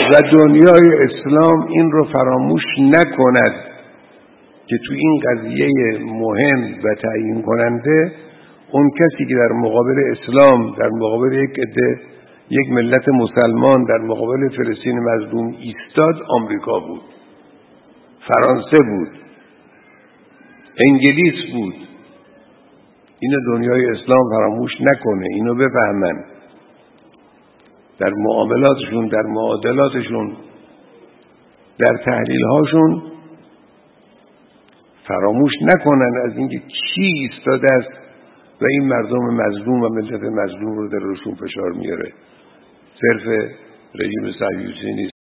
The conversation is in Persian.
و دنیای اسلام این رو فراموش نکند که تو این قضیه مهم و تعیین کننده اون کسی که در مقابل اسلام، در مقابل یک ملت مسلمان، در مقابل فلسطین مظلوم ایستاد، آمریکا بود، فرانسه بود، انگلیس بود. اینو دنیای اسلام فراموش نکنه، اینو بفهمن، در معاملاتشون، در معادلاتشون، در تحلیل‌هاشون فراموش نکنن از اینکه کی ایستاده است و این مردم مظلوم و ملت مظلوم رو در روشون فشار میاره. صرف رژیم صهیونیستی نیست.